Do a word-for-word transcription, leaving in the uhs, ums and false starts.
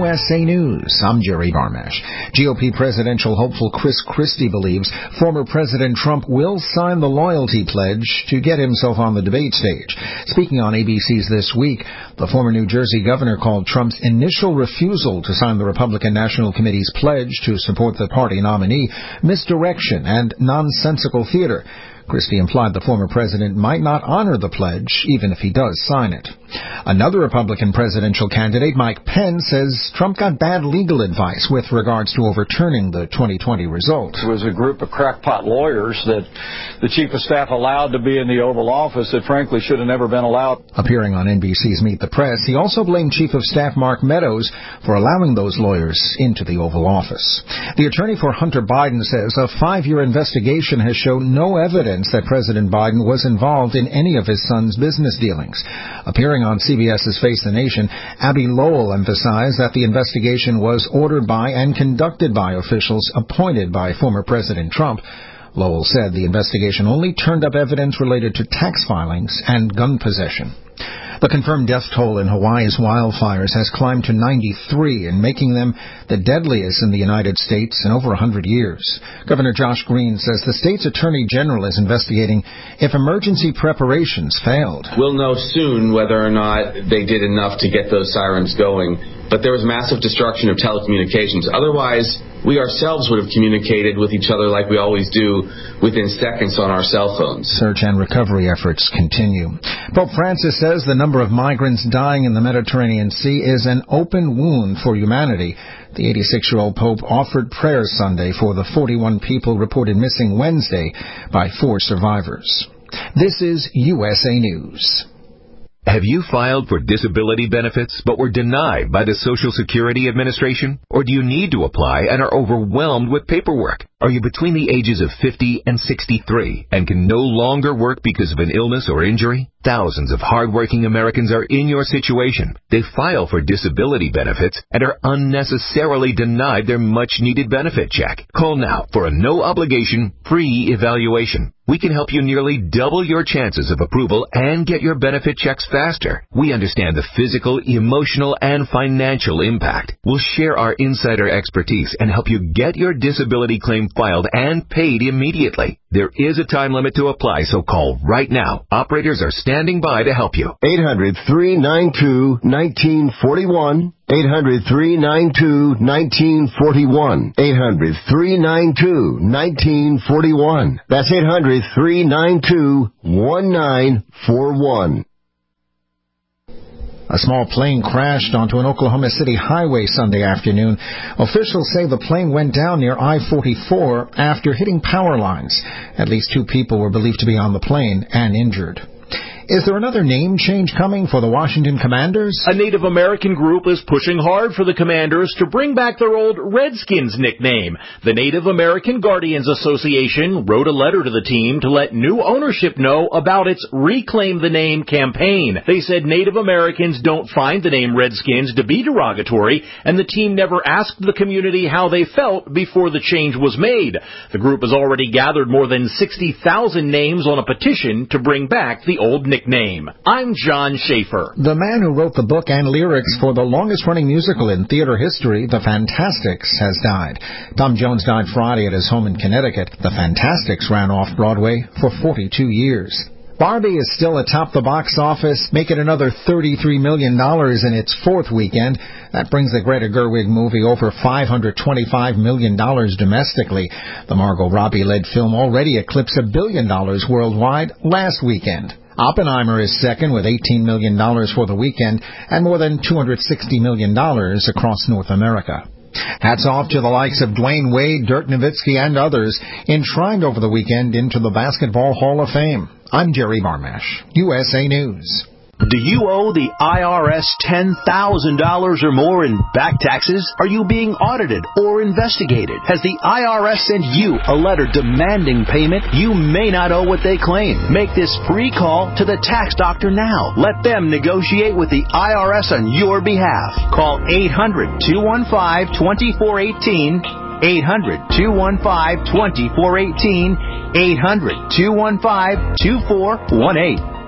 S A News. I'm Jerry Barmash. G O P presidential hopeful Chris Christie believes former President Trump will sign the loyalty pledge to get himself on the debate stage. Speaking on A B C's This Week, the former New Jersey governor called Trump's initial refusal to sign the Republican National Committee's pledge to support the party nominee misdirection and nonsensical theater. Christie implied the former president might not honor the pledge, even if he does sign it. Another Republican presidential candidate, Mike Pence, says Trump got bad legal advice with regards to overturning the twenty twenty result. There was a group of crackpot lawyers that the chief of staff allowed to be in the Oval Office that frankly should have never been allowed. Appearing on N B C's Meet the Press, he also blamed Chief of Staff Mark Meadows for allowing those lawyers into the Oval Office. The attorney for Hunter Biden says a five-year investigation has shown no evidence that President Biden was involved in any of his son's business dealings. Appearing on CBS's Face the Nation, Abby Lowell emphasized that the investigation was ordered by and conducted by officials appointed by former President Trump. Lowell said the investigation only turned up evidence related to tax filings and gun possession. The confirmed death toll in Hawaii's wildfires has climbed to ninety-three, and making them the deadliest in the United States in over one hundred years. Governor Josh Green says the state's attorney general is investigating if emergency preparations failed. We'll know soon whether or not they did enough to get those sirens going, but there was massive destruction of telecommunications. Otherwise, we ourselves would have communicated with each other like we always do within seconds on our cell phones. Search and recovery efforts continue. Pope Francis says the number of migrants dying in the Mediterranean Sea is an open wound for humanity. The eighty-six-year-old Pope offered prayers Sunday for the forty-one people reported missing Wednesday by four survivors. This is U S A News. Have you filed for disability benefits but were denied by the Social Security Administration? Or do you need to apply and are overwhelmed with paperwork? Are you between the ages of fifty and sixty-three and can no longer work because of an illness or injury? Thousands of hardworking Americans are in your situation. They file for disability benefits and are unnecessarily denied their much-needed benefit check. Call now for a no-obligation, free evaluation. We can help you nearly double your chances of approval and get your benefit checks faster. We understand the physical, emotional, and financial impact. We'll share our insider expertise and help you get your disability claim filed and paid immediately. There is a time limit to apply, so call right now. Operators are standing by to help you. eight hundred, three nine two, one nine four one. eight hundred, three nine two, one nine four one. eight hundred, three nine two, one nine four one. That's eight hundred, three nine two, one nine four one. A small plane crashed onto an Oklahoma City highway Sunday afternoon. Officials say the plane went down near I forty-four after hitting power lines. At least two people were believed to be on the plane and injured. Is there another name change coming for the Washington Commanders? A Native American group is pushing hard for the Commanders to bring back their old Redskins nickname. The Native American Guardians Association wrote a letter to the team to let new ownership know about its Reclaim the Name campaign. They said Native Americans don't find the name Redskins to be derogatory, and the team never asked the community how they felt before the change was made. The group has already gathered more than sixty thousand names on a petition to bring back the old nickname. Name. I'm John Schaefer. The man who wrote the book and lyrics for the longest-running musical in theater history, The Fantastics, has died. Tom Jones died Friday at his home in Connecticut. The Fantastics ran off-Broadway for forty-two years. Barbie is still atop the box office, making another thirty-three million dollars in its fourth weekend. That brings the Greta Gerwig movie over five hundred twenty-five million dollars domestically. The Margot Robbie-led film already eclipsed a billion dollars worldwide last weekend. Oppenheimer is second with eighteen million dollars for the weekend and more than two hundred sixty million dollars across North America. Hats off to the likes of Dwayne Wade, Dirk Nowitzki, and others enshrined over the weekend into the Basketball Hall of Fame. I'm Jerry Barmash, U S A News. Do you owe the I R S ten thousand dollars or more in back taxes? Are you being audited or investigated? Has the I R S sent you a letter demanding payment? You may not owe what they claim. Make this free call to the tax doctor now. Let them negotiate with the I R S on your behalf. Call eight hundred, two one five, two four one eight, eight hundred, two one five, two four one eight, eight hundred, two one five, two four one eight.